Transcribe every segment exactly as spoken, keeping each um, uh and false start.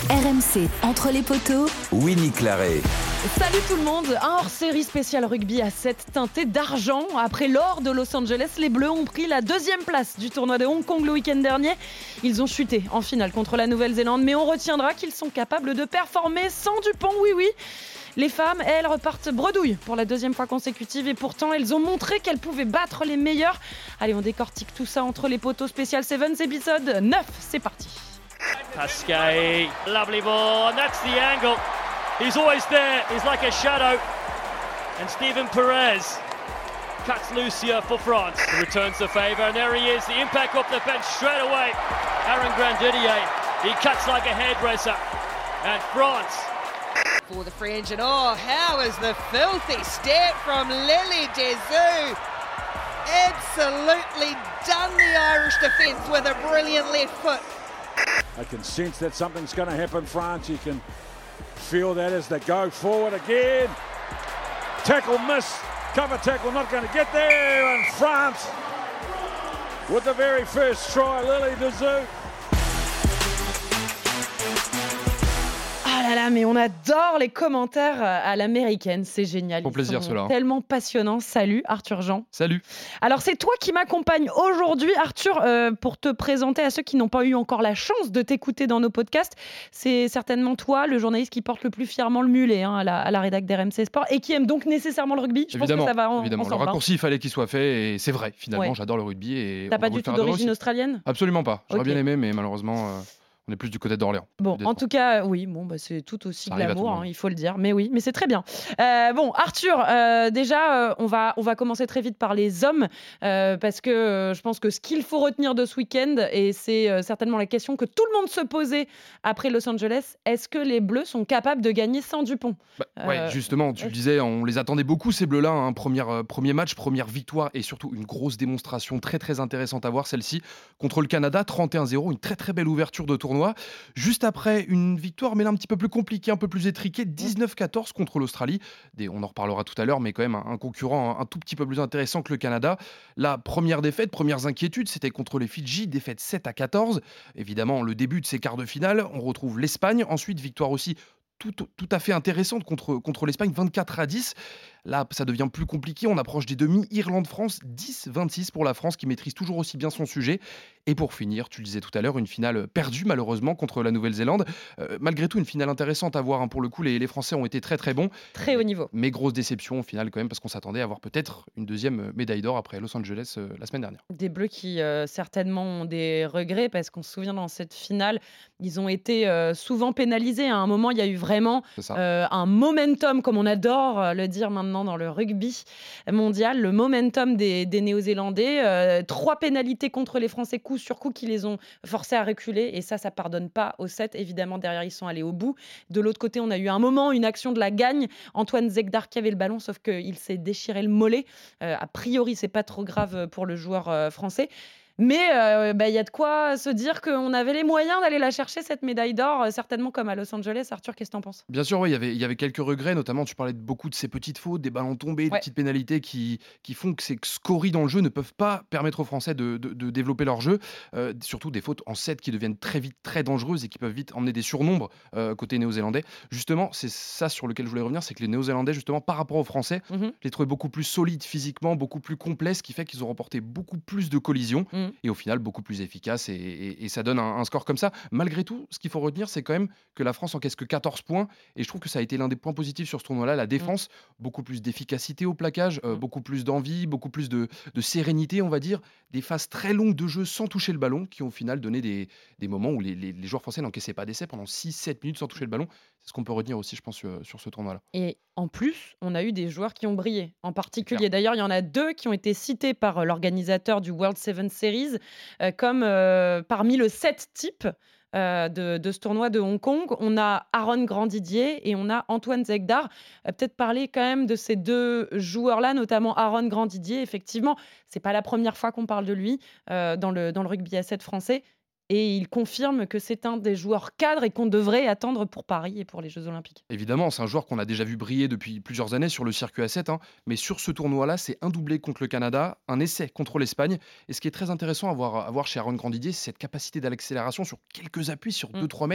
R M C, entre les poteaux, Winnie Claret. Salut tout le monde, un hors-série spécial rugby à sept teinté d'argent. Après l'or de Los Angeles, les Bleus ont pris la deuxième place du tournoi de Hong Kong le week-end dernier. Ils ont chuté en finale contre la Nouvelle-Zélande, mais on retiendra qu'ils sont capables de performer sans Dupont, oui oui. Les femmes, elles, repartent bredouille pour la deuxième fois consécutive et pourtant elles ont montré qu'elles pouvaient battre les meilleurs. Allez, on décortique tout ça entre les poteaux spécial Sevens épisode neuf, c'est parti. Pasquet, lovely ball, and that's the angle. He's always there, he's like a shadow. And Stephen Perez cuts loose here for France. He returns the favour, and there he is, the impact off the bench straight away. Aaron Grandidier, he cuts like a hairdresser. And France. For the fringe, and oh, how is the filthy step from Lily Dezou. Absolutely done the Irish defence with a brilliant left foot. I can sense that something's going to happen, France. You can feel that as they go forward again. Tackle miss, cover tackle not going to get there, and France with the very first try, Lily Dezou. Ah là là, mais on adore les commentaires à l'américaine, c'est génial. Pour plaisir, cela. Tellement passionnants. Salut Arthur Jean. Salut. Alors c'est toi qui m'accompagne aujourd'hui, Arthur, euh, pour te présenter à ceux qui n'ont pas eu encore la chance de t'écouter dans nos podcasts. C'est certainement toi, le journaliste qui porte le plus fièrement le mulet hein, à la, à la rédac d'R M C Sport et qui aime donc nécessairement le rugby. Je évidemment, pense que ça va en, évidemment. ensemble. Le raccourci, il fallait qu'il soit fait et c'est vrai. Finalement, Ouais. j'adore le rugby. Et T'as on pas va vous du le tout faire adorer d'origine aussi. australienne ? Absolument pas. J'aurais Ok. bien aimé, mais malheureusement, euh, on est plus du côté d'Orléans. Bon, Peut-être en pas. tout cas, oui, bon, bah, c'est tout aussi Ça arrive à tout le glamour, monde. hein, il faut le dire. Mais oui, mais c'est très bien. Euh, bon, Arthur, euh, déjà, euh, on, va, on va commencer très vite par les hommes, euh, parce que euh, je pense que ce qu'il faut retenir de ce week-end, et c'est euh, certainement la question que tout le monde se posait après Los Angeles, est-ce que les Bleus sont capables de gagner sans Dupont ? Bah, ouais, Euh, justement, tu ouais. le disais, on les attendait beaucoup ces Bleus-là. Hein. Première, euh, premier match, première victoire et surtout une grosse démonstration très très intéressante à voir celle-ci contre le Canada, trente et un zéro, une très très belle ouverture de tournoi. Juste après une victoire, mais là un petit peu plus compliquée, un peu plus étriquée, dix-neuf quatorze contre l'Australie. Des, on en reparlera tout à l'heure, mais quand même un, un concurrent un, un tout petit peu plus intéressant que le Canada. La première défaite, premières inquiétudes, c'était contre les Fidji, défaite sept à quatorze. Évidemment, le début de ces quarts de finale, on retrouve l'Espagne. Ensuite, victoire aussi tout, tout à fait intéressante contre, contre l'Espagne, vingt-quatre à dix. Là, ça devient plus compliqué. On approche des demi. Irlande-France, dix vingt-six pour la France, qui maîtrise toujours aussi bien son sujet. Et pour finir, tu le disais tout à l'heure, une finale perdue malheureusement contre la Nouvelle-Zélande. Euh, malgré tout, une finale intéressante à voir. Hein. Pour le coup, les, les Français ont été très très bons. Très haut niveau. Mais grosse déception au final quand même, parce qu'on s'attendait à avoir peut-être une deuxième médaille d'or après Los Angeles euh, la semaine dernière. Des Bleus qui euh, certainement ont des regrets parce qu'on se souvient dans cette finale, ils ont été euh, souvent pénalisés. À un moment, il y a eu vraiment C'est ça. euh, un momentum, comme on adore euh, le dire maintenant dans le rugby mondial, le momentum des, des Néo-Zélandais. Euh, trois pénalités contre les Français coup sur coup qui les ont forcés à reculer et ça, ça pardonne pas aux sept. Évidemment, derrière, ils sont allés au bout. De l'autre côté, on a eu un moment, une action de la gagne. Antoine Zegdar qui avait le ballon, sauf qu'il s'est déchiré le mollet. Euh, a priori, c'est pas trop grave pour le joueur euh, français. Mais il euh, bah, y a de quoi se dire qu'on avait les moyens d'aller la chercher, cette médaille d'or, euh, certainement comme à Los Angeles. Arthur, qu'est-ce que t'en penses ? Bien sûr, oui, il y avait- il y avait quelques regrets, notamment tu parlais de beaucoup de ces petites fautes, des ballons tombés, des Ouais. petites pénalités qui, qui font que ces scories dans le jeu ne peuvent pas permettre aux Français de, de- de développer leur jeu. Euh, surtout des fautes en sept qui deviennent très vite très dangereuses et qui peuvent vite emmener des surnombres euh, côté néo-zélandais. Justement, c'est ça sur lequel je voulais revenir, c'est que les néo-zélandais, justement, par rapport aux Français, Mhm. je les trouvais beaucoup plus solides physiquement, beaucoup plus complets, ce qui fait qu'ils ont remporté beaucoup plus de collisions Mhm. et au final beaucoup plus efficace et, et- et ça donne un, un score comme ça. Malgré tout, ce qu'il faut retenir, c'est quand même que la France encaisse que quatorze points et je trouve que ça a été l'un des points positifs sur ce tournoi-là, la défense, beaucoup plus d'efficacité au plaquage, euh, Mm. beaucoup plus d'envie, beaucoup plus de, de sérénité, on va dire, des phases très longues de jeu sans toucher le ballon qui ont au final donné des, des moments où les, les- les joueurs français n'encaissaient pas d'essai pendant six sept minutes sans toucher le ballon. C'est ce qu'on peut retenir aussi, je pense, sur, sur ce tournoi-là. Et en plus, on a eu des joueurs qui ont brillé. En particulier, clair. d'ailleurs, il y en a deux qui ont été cités par euh, l'organisateur du World Seven Series euh, comme euh, parmi le sept type euh, de, de ce tournoi de Hong Kong. On a Aaron Grandidier et on a Antoine Zegdar. Euh, Peut-être parler quand même de ces deux joueurs-là, notamment Aaron Grandidier. Effectivement, c'est pas la première fois qu'on parle de lui euh, dans, le, dans le rugby à sept français. Et il confirme que c'est un des joueurs cadres et qu'on devrait attendre pour Paris et pour les Jeux Olympiques. Évidemment, c'est un joueur qu'on a déjà vu briller depuis plusieurs années sur le circuit A sept, hein, mais sur ce tournoi-là, c'est un doublé contre le Canada, un essai contre l'Espagne. Et ce qui est très intéressant à voir, à voir chez Aaron Grandidier, c'est cette capacité d'accélération sur quelques appuis, sur Mm. deux trois mètres,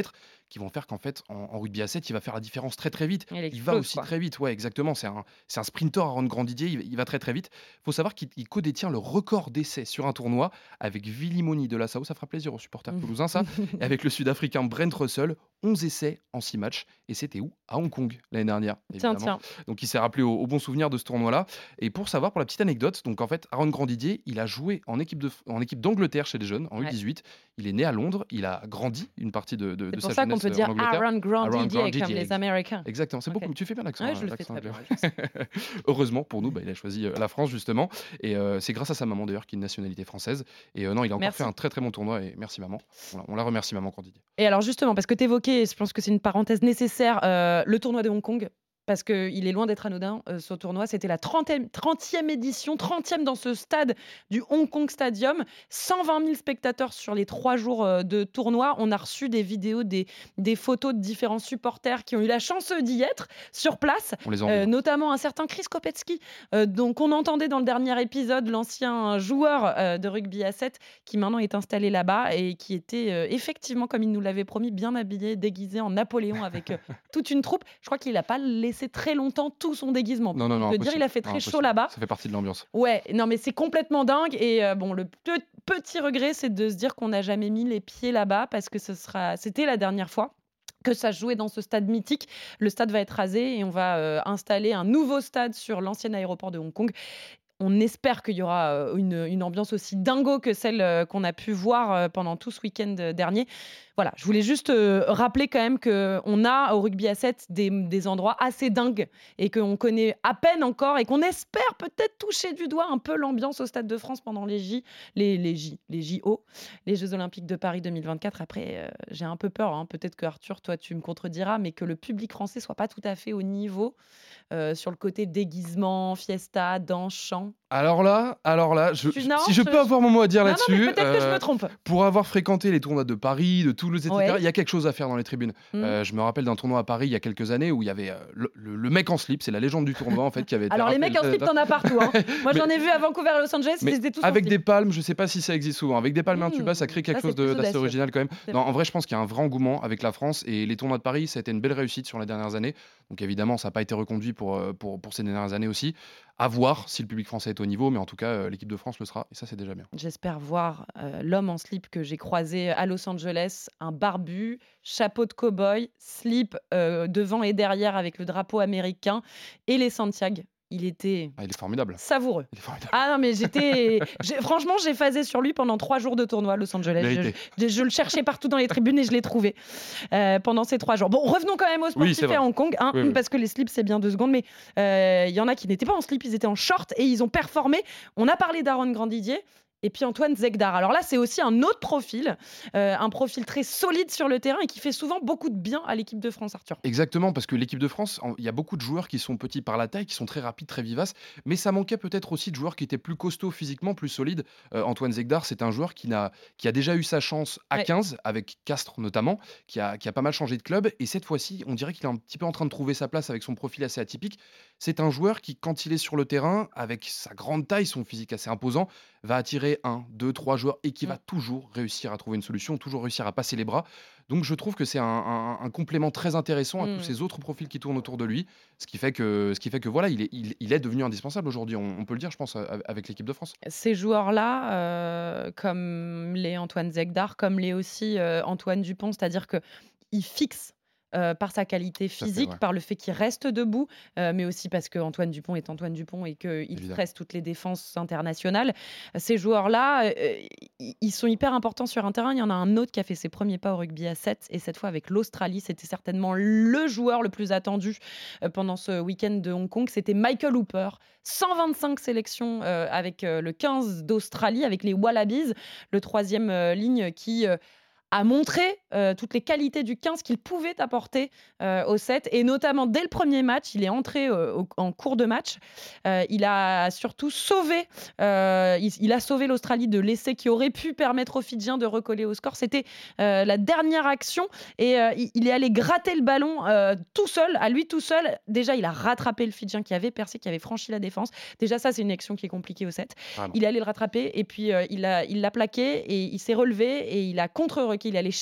qui vont faire qu'en fait, en, en rugby à sept, il va faire la différence très très vite. Il Il va explose, aussi quoi. très vite, ouais, exactement. C'est un, c'est un sprinter, Aaron Grandidier, il, il va très très vite. Il faut savoir qu'il il co-détient le record d'essais sur un tournoi avec Vilimoni de Lassau, ça fera plaisir aux supporters toulousains, ça, et avec le Sud-Africain Brent Russell, onze essais en six matchs. Et c'était où? À Hong Kong, l'année dernière, Tiens, évidemment. tiens. Donc il s'est rappelé au, au bon souvenir de ce tournoi-là. Et pour savoir, pour la petite anecdote, donc en fait, Aaron Grandidier, il a joué en équipe, de, en équipe d'Angleterre chez les jeunes, en Ouais. U dix-huit. Il est né à Londres, il a grandi une partie de, de, C'est de pour sa ça qu'on jeunesse peut euh, dire en Angleterre. Aaron Grandidier, Grandidier, comme les ex- Américains. Exactement, c'est Ok. beaucoup. Tu fais bien l'accent. Ouais, euh, je le fais l'accent très bien. anglais. ouais, je sais. Heureusement pour nous, bah, il a choisi euh, la France justement. Et euh, c'est grâce à sa maman d'ailleurs qui est une nationalité française. Et euh, non, il a encore Merci. fait un très très bon tournoi. Et merci maman. On la, on la remercie maman Grandidier. Et alors justement, parce que tu évoquais, je pense que c'est une parenthèse nécessaire, euh, le tournoi de Hong Kong, parce qu'il est loin d'être anodin, euh, ce tournoi. C'était la trentième, trentième édition, trentième dans ce stade du Hong Kong Stadium. cent vingt mille spectateurs sur les trois jours euh, de tournoi. On a reçu des vidéos, des, des photos de différents supporters qui ont eu la chance d'y être sur place. On les Euh, envoie. notamment un certain Chris Kopetsky, euh, donc on entendait dans le dernier épisode l'ancien joueur euh, de rugby à sept qui maintenant est installé là-bas et qui était euh, effectivement, comme il nous l'avait promis, bien habillé, déguisé en Napoléon avec euh, toute une troupe. Je crois qu'il n'a pas laissé très longtemps tout son déguisement. Non, non, On non. peut dire, impossible. il a fait Non, très chaud impossible. là-bas. Ça fait partie de l'ambiance. Ouais, non mais c'est complètement dingue et euh, bon, le pe- petit regret, c'est de se dire qu'on n'a jamais mis les pieds là-bas parce que ce sera, c'était la dernière fois que ça se jouait dans ce stade mythique. Le stade va être rasé et on va euh, installer un nouveau stade sur l'ancien aéroport de Hong Kong. On espère qu'il y aura euh, une, une ambiance aussi dingo que celle euh, qu'on a pu voir euh, pendant tout ce week-end euh, dernier. Voilà, je voulais juste euh, rappeler quand même qu'on a au rugby à sept des, des endroits assez dingues et qu'on connaît à peine encore et qu'on espère peut-être toucher du doigt un peu l'ambiance au Stade de France pendant les J, les, les J, les J O, les Jeux Olympiques de Paris deux mille vingt-quatre. Après, euh, j'ai un peu peur, hein. Peut-être que Arthur, toi, tu me contrediras, mais que le public français soit pas tout à fait au niveau euh, sur le côté déguisement, fiesta, danse, chant. Alors là, alors là, je, Tu- je- non, si je je- peux avoir mon mot à dire Non, non, mais là-dessus, peut-être que je euh, me trompe. pour avoir fréquenté les tournois de Paris, de Toulouse, et cetera, Ouais. il y a quelque chose à faire dans les tribunes. Mm. Euh, je me rappelle d'un tournoi à Paris il y a quelques années où il y avait euh, le, le- le mec en slip, c'est la légende du tournoi en fait qui avait été Alors les rappelé mecs en le- slip, t'en as partout. Hein. Moi, Mais- j'en ai vu à Vancouver et Los Angeles, Mais ils étaient tous en avec slip. des palmes, je sais pas si ça existe souvent. Avec des palmes et un Mmh, tuba, ça crée quelque ça, chose c'est de- plus d'assez audacieux. original quand même. C'est Non, vrai. en vrai, je pense qu'il y a un vrai engouement avec la France et les tournois de Paris, ça a été une belle réussite sur les dernières années. Donc évidemment, ça n'a pas été reconduit pour, euh, pour, pour ces dernières années aussi. À voir si le public français est au niveau, mais en tout cas, euh, l'équipe de France le sera et ça, c'est déjà bien. J'espère voir euh, l'homme en slip que j'ai croisé à Los Angeles, un barbu, chapeau de cow-boy, slip euh, devant et derrière avec le drapeau américain et les Santiago. Il était Ah, il est formidable. savoureux. Il est formidable. Ah non, mais j'étais. j'ai- Franchement, j'ai phasé sur lui pendant trois jours de tournoi à Los Angeles. Je, Mérité. je- je le cherchais partout dans les tribunes et je l'ai trouvé euh, pendant ces trois jours. Bon, revenons quand même aux Oui, sportifs c'est vrai. à Hong Kong, hein, Oui, oui. parce que les slips, c'est bien deux secondes, mais euh, il y en a qui n'étaient pas en slip, ils étaient en short et ils ont performé. On a parlé d'Aaron Grandidier. Et puis Antoine Zegdar. Alors là, c'est aussi un autre profil, euh, un profil très solide sur le terrain et qui fait souvent beaucoup de bien à l'équipe de France, Arthur. Exactement, parce que l'équipe de France, en- il y a beaucoup de joueurs qui sont petits par la taille, qui sont très rapides, très vivaces, mais ça manquait peut-être aussi de joueurs qui étaient plus costauds physiquement, plus solides. Euh, Antoine Zegdar, c'est un joueur qui, n'a, qui a déjà eu sa chance à Ouais. quinze, avec Castres notamment, qui a, qui a pas mal changé de club, et cette fois-ci, on dirait qu'il est un petit peu en train de trouver sa place avec son profil assez atypique. C'est un joueur qui, quand il est sur le terrain, avec sa grande taille, son physique assez imposant, va attirer un, deux, trois joueurs et qui Mm. va toujours réussir à trouver une solution, toujours réussir à passer les bras. Donc je trouve que c'est un, un- un complément très intéressant à Mm. tous ces autres profils qui tournent autour de lui, ce qui fait que, ce qui fait que voilà, il est, il, il est devenu indispensable aujourd'hui, on, on peut le dire, je pense, a- avec l'équipe de France. Ces joueurs-là, euh, comme les Antoine Zegdar, comme les aussi euh, Antoine Dupont, c'est-à-dire qu'ils fixent euh, par sa qualité à fait, physique, ouais. par le fait qu'il reste debout, euh, mais aussi parce que Antoine Dupont est Antoine Dupont et qu'il Évidemment. stresse toutes les défenses internationales. Ces joueurs-là, euh, i- ils sont hyper importants sur un terrain. Il y en a un autre qui a fait ses premiers pas au rugby à sept, et cette fois avec l'Australie. C'était certainement le joueur le plus attendu euh, pendant ce week-end de Hong Kong. C'était Michael Hooper. cent vingt-cinq sélections euh, avec euh, le quinze d'Australie, avec les Wallabies, le troisième euh, ligne qui euh, a montré euh, toutes les qualités du quinze qu'il pouvait apporter euh, au sept. Et notamment, dès le premier match, il est entré euh, au- en cours de match. Euh, il a surtout sauvé, euh, il, il a sauvé l'Australie de l'essai qui aurait pu permettre aux Fidjiens de recoller au score. C'était euh, la dernière action et euh, il, il est allé gratter le ballon euh, tout seul, à lui tout seul. Déjà, il a rattrapé le Fidjien qui avait percé, qui avait franchi la défense. Déjà, ça, c'est une action qui est compliquée au sept. Vraiment. Il est allé le rattraper et puis euh, il l'a il l'a plaqué et il s'est relevé et il a contre-requé. Il est allé chercher le ballon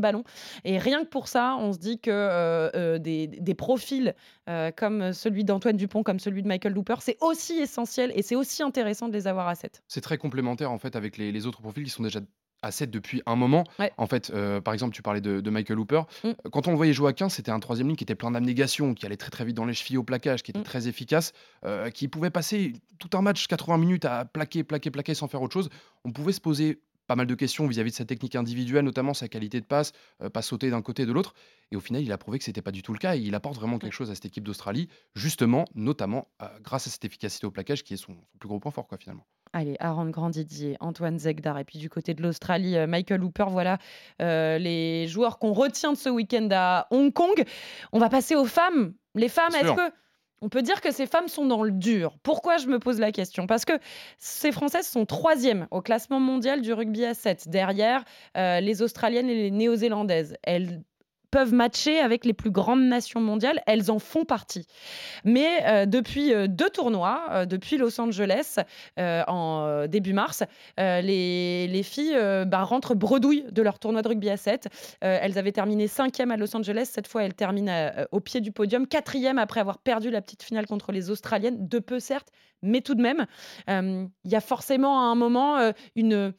ballon. Et rien que pour ça, on se dit que euh, euh, des, des profils euh, comme celui d'Antoine Dupont, comme celui de Michael Hooper, c'est aussi essentiel et c'est aussi intéressant de les avoir à sept. C'est très complémentaire en fait avec les, les autres profils qui sont déjà à sept depuis un moment. Ouais. En fait, euh, par exemple, tu parlais de, de Michael Hooper. Mm. Quand on le voyait jouer à quinze, c'était un troisième ligne qui était plein d'abnégation, qui allait très très vite dans les chevilles au plaquage, qui était Mm. très efficace, euh, qui pouvait passer tout un match, quatre-vingts minutes à plaquer, plaquer, plaquer sans faire autre chose. On pouvait se poser pas mal de questions vis-à-vis de sa technique individuelle, notamment sa qualité de passe, euh, pas sauter d'un côté et de l'autre. Et au final, il a prouvé que c'était pas du tout le cas. Et il apporte vraiment quelque chose à cette équipe d'Australie, justement, notamment euh, grâce à cette efficacité au plaquage qui est son, son plus gros point fort, quoi, finalement. Allez, Aaron Grandidier, Antoine Zegdar, et puis du côté de l'Australie, euh, Michael Hooper, voilà euh, les joueurs qu'on retient de ce week-end à Hong Kong. On va passer aux femmes. Les femmes, Bien est-ce sûr. que on peut dire que ces femmes sont dans le dur? Pourquoi je me pose la question? Parce que ces Françaises sont troisièmes au classement mondial du rugby à sept, derrière euh, les Australiennes et les Néo-Zélandaises. Elles peuvent matcher avec les plus grandes nations mondiales, elles en font partie. Mais euh, depuis euh, deux tournois, euh, depuis Los Angeles euh, en euh, début mars, euh, les, les filles euh, bah, rentrent bredouilles de leur tournoi de rugby à sept. Euh, elles avaient terminé cinquième à Los Angeles, cette fois elles terminent euh, au pied du podium, quatrième après avoir perdu la petite finale contre les Australiennes, de peu certes, mais tout de même. Il euh, y a forcément à un moment euh, une...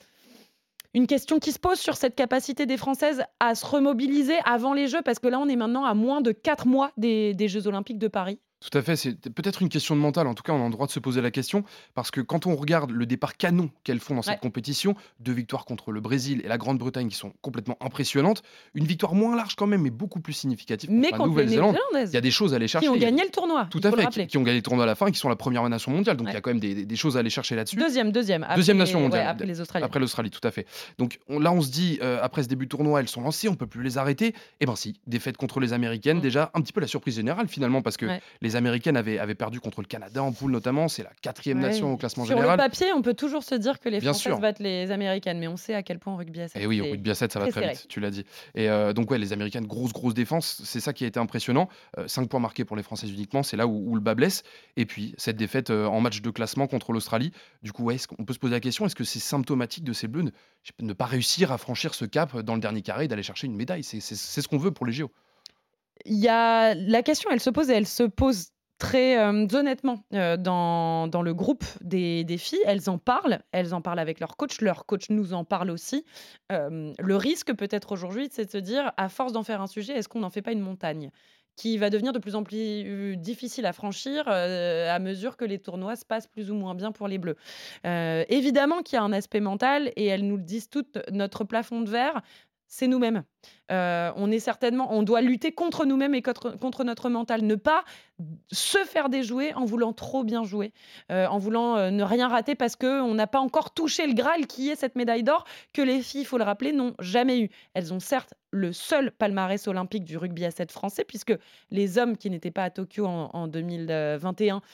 Une question qui se pose sur cette capacité des Françaises à se remobiliser avant les Jeux, parce que là, on est maintenant à moins de quatre mois des, des Jeux Olympiques de Paris. Tout à fait, c'est peut-être une question de mental. En tout cas, on a le droit de se poser la question parce que quand on regarde le départ canon qu'elles font dans cette Ouais. compétition, deux victoires contre le Brésil et la Grande-Bretagne qui sont complètement impressionnantes, une victoire moins large quand même, mais beaucoup plus significative Mais contre la contre les Nouvelle-Zélande. Néo-Zélandaises, Il y a des choses à aller chercher. qui ont Il y a- gagné le tournoi, Tout il à faut le fait, qui, rappeler. qui ont gagné le tournoi à la fin et qui sont la première nation mondiale. Donc il y Ouais. a quand même des, des- des choses à aller chercher là-dessus. Deuxième, deuxième. Après, Deuxième nation ouais, mondiale. après les Australiens. Après l'Australie, tout à fait. Donc on- là, on se dit, euh, après ce début de tournoi, elles sont lancées, on peut plus les arrêter. Eh ben si, défaite contre les Américaines, Mm. déjà un petit peu la surprise générale finalement, parce que Ouais. les Américaines avaient, avaient perdu contre le Canada en poule notamment, c'est la quatrième Ouais. nation au classement Sur général. le papier, on peut toujours se dire que les Bien Françaises sûr. battent les Américaines, mais on sait à quel point au rugby à sept. Et oui, au c'est- rugby à sept, ça va très très serré. vite, tu l'as dit. Et euh, donc, ouais, les Américaines, grosse, grosse défense, c'est ça qui a été impressionnant. cinq points marqués pour les Françaises uniquement, c'est là où, où le bas blesse. Et puis, cette défaite euh, en match de classement contre l'Australie, du coup, ouais, est-ce qu'on peut se poser la question, est-ce que c'est symptomatique de ces Bleus ne, je sais pas, ne pas réussir à franchir ce cap dans le dernier carré et d'aller chercher une médaille? C'est c'est- c'est ce qu'on veut pour les J O. Il y a la question, elle se pose et elle se pose très euh, honnêtement euh, dans, dans le groupe des, des filles. Elles en parlent, elles en parlent avec leur coach, leur coach nous en parle aussi. Euh, le risque peut-être aujourd'hui, c'est de se dire, à force d'en faire un sujet, est-ce qu'on n'en fait pas une montagne qui va devenir de plus en plus euh, difficile à franchir euh, à mesure que les tournois se passent plus ou moins bien pour les Bleus. Euh, évidemment qu'il y a un aspect mental et elles nous le disent toutes, notre plafond de verre, c'est nous-mêmes. Euh, on est certainement, on doit lutter contre nous-mêmes et contre, contre notre mental. Ne pas se faire déjouer en voulant trop bien jouer, euh, en voulant euh, ne rien rater parce qu'on n'a pas encore touché le Graal qui est cette médaille d'or que les filles, il faut le rappeler, n'ont jamais eu. Elles ont certes le seul palmarès olympique du rugby à sept français, puisque les hommes qui n'étaient pas à Tokyo en, en deux mille vingt et un,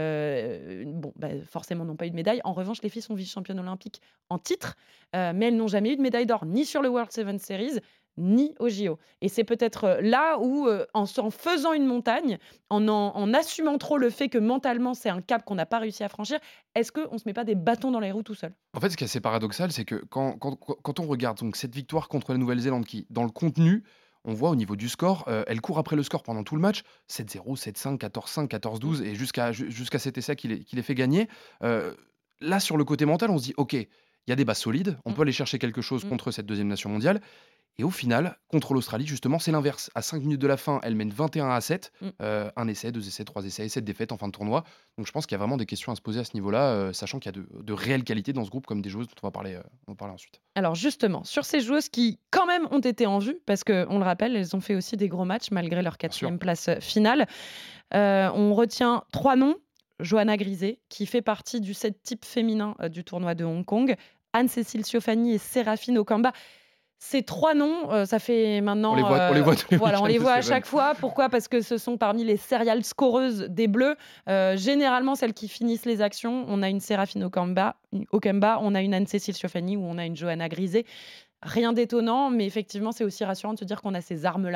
euh, bon, bah, forcément n'ont pas eu de médaille. En revanche, les filles sont vice-championnes olympiques en titre, euh, mais elles n'ont jamais eu de médaille d'or, ni sur le World Seven Series, ni au J O. Et c'est peut-être euh, là où, euh, en, s- en faisant une montagne, en, en, en assumant trop le fait que mentalement, c'est un cap qu'on n'a pas réussi à franchir, est-ce qu'on ne se met pas des bâtons dans les roues tout seul? En fait, ce qui est assez paradoxal, c'est que quand, quand- quand on regarde donc, cette victoire contre la Nouvelle-Zélande, qui, dans le contenu, on voit au niveau du score, euh, elle court après le score pendant tout le match, sept zéro, sept cinq, quatorze cinq, quatorze douze, et jusqu'à ju- jusqu'à cet essai qui les, qui les fait gagner. Euh, là, sur le côté mental, on se dit, OK, il y a des bases solides, on Mm. peut aller chercher quelque chose Mm. contre cette deuxième nation mondiale. Et au final, contre l'Australie, justement, c'est l'inverse. À cinq minutes de la fin, elle mène vingt et un à sept. Mm. Euh, un essai, deux essais, trois essais, et sept défaites en fin de tournoi. Donc je pense qu'il y a vraiment des questions à se poser à ce niveau-là, euh, sachant qu'il y a de, de réelles qualités dans ce groupe, comme des joueuses dont on va parler, euh, on va parler ensuite. Alors justement, sur ces joueuses qui quand même ont été en vue, parce qu'on le rappelle, elles ont fait aussi des gros matchs malgré leur quatrième place euh, finale, euh, on retient trois noms. Johanna Grisé, qui fait partie du set type féminin euh, du tournoi de Hong Kong, Anne-Cécile Ciofani et Séraphine Okamba. Ces trois noms, euh, ça fait maintenant... On les voit- on les voit tous les voilà, on les week-ends, voit à c'est chaque fois. Pourquoi? Parce que ce sont parmi les serial scoreuses des Bleus. Euh, généralement, celles qui finissent les actions. On a une Séraphine Okamba, une Okamba, on a une Anne-Cécile Ciofani ou on a une Johanna Grisé. Rien d'étonnant, mais effectivement, c'est aussi rassurant de se dire qu'on a ces armes-là.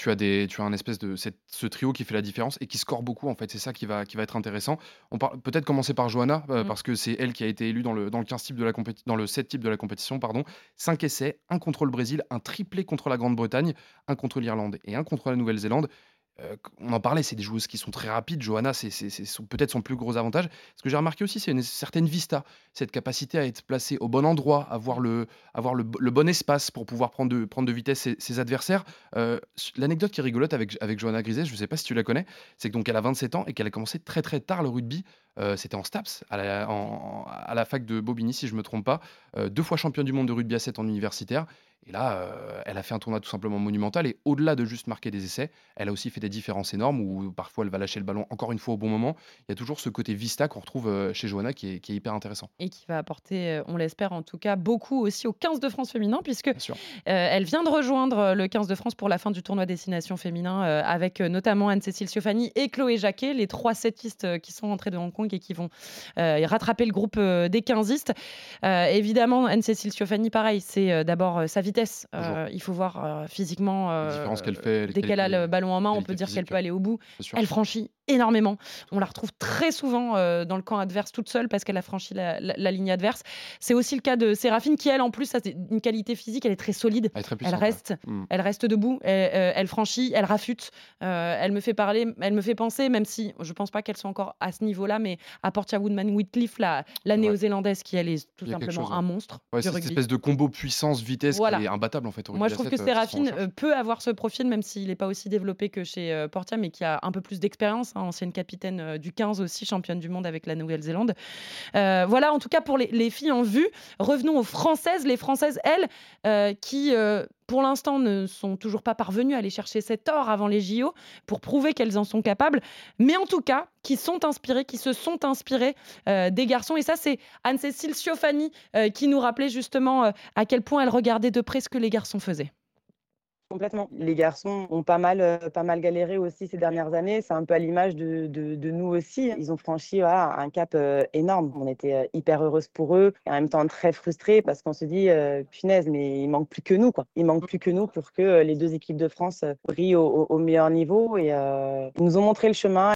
tu as, des, tu as un espèce de cette, ce trio qui fait la différence et qui score beaucoup en fait. C'est ça qui va, qui va être intéressant. On parle peut-être commencer par Johanna euh, mmh. parce que c'est elle qui a été élue dans le, dans le, quinze type de la compéti- dans le sept type de la compétition. Pardon. cinq essais, un contre le Brésil, un triplé contre la Grande-Bretagne, un contre l'Irlande et un contre la Nouvelle-Zélande. Euh, on en parlait, c'est des joueuses qui sont très rapides. Johanna, c'est, c'est, c'est son, peut-être son plus gros avantage. Ce que j'ai remarqué aussi, c'est une certaine vista, cette capacité à être placée au bon endroit, avoir le, avoir le, le bon espace pour pouvoir prendre de, prendre de vitesse ses, ses adversaires. Euh, l'anecdote qui est rigolote avec, avec Johanna Griset, je ne sais pas si tu la connais, c'est que donc elle a vingt-sept ans et qu'elle a commencé très très tard le rugby. Euh, c'était en STAPS, à la, en, à la fac de Bobigny, si je ne me trompe pas. Euh, deux fois championne du monde de rugby à sept en universitaire. Et là, euh, elle a fait un tournoi tout simplement monumental. Et au-delà de juste marquer des essais, elle a aussi fait des différences énormes où parfois elle va lâcher le ballon encore une fois au bon moment. Il y a toujours ce côté vista qu'on retrouve euh, chez Johanna qui est, qui est hyper intéressant. Et qui va apporter, on l'espère en tout cas, beaucoup aussi au quinze de France féminin, puisque euh, elle vient de rejoindre le quinze de France pour la fin du tournoi Destination féminin euh, avec euh, notamment Anne-Cécile Siofani et Chloé Jacquet, les trois settistes euh, qui sont rentrés de Hong Kong et qui vont euh, rattraper le groupe euh, des quinzistes. Euh, évidemment, Anne-Cécile Siofani, pareil, c'est euh, d'abord euh, sa vitesse. Euh, il faut voir euh, physiquement, euh, la différence qu'elle fait, dès qu'elle a le ballon en main, on peut dire qu'elle peut aller au bout. Elle franchit énormément. On la retrouve très souvent euh, dans le camp adverse toute seule parce qu'elle a franchi la, la, la ligne adverse. C'est aussi le cas de Séraphine qui, elle, en plus, a une qualité physique. Elle est très solide. Elle, est très puissante, elle, reste, ouais. mmh. elle reste debout. Elle, euh, elle franchit, elle rafute. Euh, elle me fait parler, elle me fait penser, même si je ne pense pas qu'elle soit encore à ce niveau-là, mais à Portia Woodman-Whitcliffe, la, la ouais. néo-zélandaise qui, elle, est tout simplement chose, un ouais. monstre. Ouais, c'est rugby. cette espèce de combo puissance-vitesse voilà. qui est imbattable en fait. Au Moi, je trouve que Séraphine euh, peut avoir ce profil, même s'il n'est pas aussi développé que chez euh, Portia, mais qui a un peu plus d'expérience, hein, ancienne capitaine euh, du quinze aussi, championne du monde avec la Nouvelle-Zélande. Euh, voilà, en tout cas pour les, les filles en vue. Revenons aux Françaises. Les Françaises, elles, euh, qui... Euh, pour l'instant, ne sont toujours pas parvenues à aller chercher cet or avant les J O pour prouver qu'elles en sont capables, mais en tout cas, qui sont inspirées, qui se sont inspirées euh, des garçons. Et ça, c'est Anne-Cécile Siofani euh, qui nous rappelait justement euh, à quel point elle regardait de près ce que les garçons faisaient. Complètement. Les garçons ont pas mal, euh, pas mal galéré aussi ces dernières années. C'est un peu à l'image de, de, de nous aussi. Ils ont franchi voilà, un cap euh, énorme. On était euh, hyper heureuse pour eux et en même temps très frustrés parce qu'on se dit euh, punaise, mais il manque plus que nous, quoi. Il manque plus que nous pour que euh, les deux équipes de France euh, brillent au, au, au meilleur niveau. Et euh, ils nous ont montré le chemin.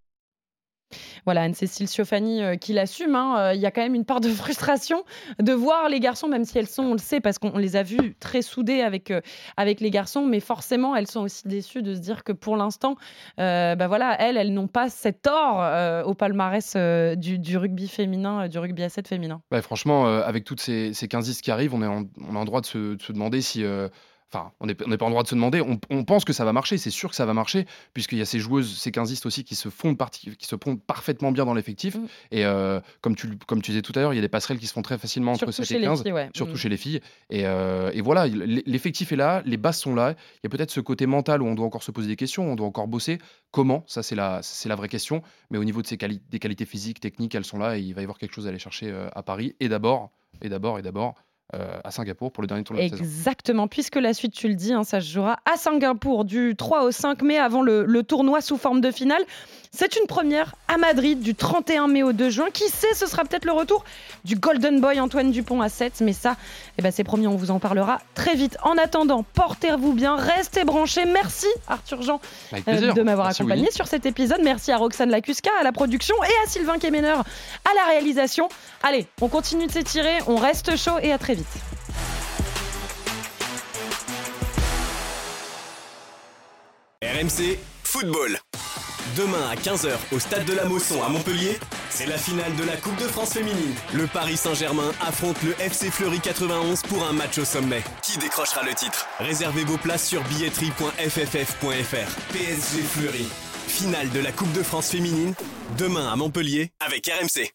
Voilà, Anne-Cécile Siofani euh, qui l'assume. Hein. Il y a quand même une part de frustration de voir les garçons, même si elles sont, on le sait, parce qu'on les a vues très soudées avec, euh, avec les garçons, mais forcément, elles sont aussi déçues de se dire que pour l'instant, euh, bah voilà, elles, elles n'ont pas cet or euh, au palmarès euh, du, du rugby féminin, euh, du rugby à sept féminin. Bah, franchement, euh, avec toutes ces, ces quinzistes qui arrivent, on est en, on est en droit de se, de se demander si... Euh... Enfin, on n'est pas en droit de se demander, on, on pense que ça va marcher, c'est sûr que ça va marcher, puisqu'il y a ces joueuses, ces quinzistes aussi qui se fondent, parti, qui se fondent parfaitement bien dans l'effectif. Mmh. Et euh, comme, tu, comme tu disais tout à l'heure, il y a des passerelles qui se font très facilement entre sept et quinze, filles, ouais. surtout mmh. chez les filles. Et, euh, et voilà, l'effectif est là, les bases sont là. Il y a peut-être ce côté mental où on doit encore se poser des questions, on doit encore bosser. Comment ? Ça, c'est la, c'est la vraie question. Mais au niveau de ces quali- des qualités physiques, techniques, elles sont là et il va y avoir quelque chose à aller chercher euh, à Paris. Et d'abord, et d'abord, et d'abord, Euh, à Singapour pour le dernier tournoi de saison. Exactement, puisque la suite, tu le dis, hein, ça se jouera à Singapour du trois au cinq mai avant le, le tournoi sous forme de finale. C'est une première à Madrid du trente et un mai au deux juin. Qui sait, ce sera peut-être le retour du Golden Boy Antoine Dupont à sept, mais ça, eh ben, c'est promis, on vous en parlera très vite. En attendant, portez-vous bien, restez branchés. Merci Arthur Jean euh, de m'avoir Merci, accompagné oui. sur cet épisode. Merci à Roxane Lacusca à la production et à Sylvain Kemener à la réalisation. Allez, on continue de s'étirer, on reste chaud et à très vite. R M C Football. Demain à quinze heures au stade de la Mosson à Montpellier, c'est la finale de la Coupe de France féminine. Le Paris Saint-Germain affronte le F C Fleury quatre-vingt-onze pour un match au sommet. Qui décrochera le titre ? Réservez vos places sur billetterie point f f f point f r. P S G Fleury. Finale de la Coupe de France féminine, demain à Montpellier avec R M C.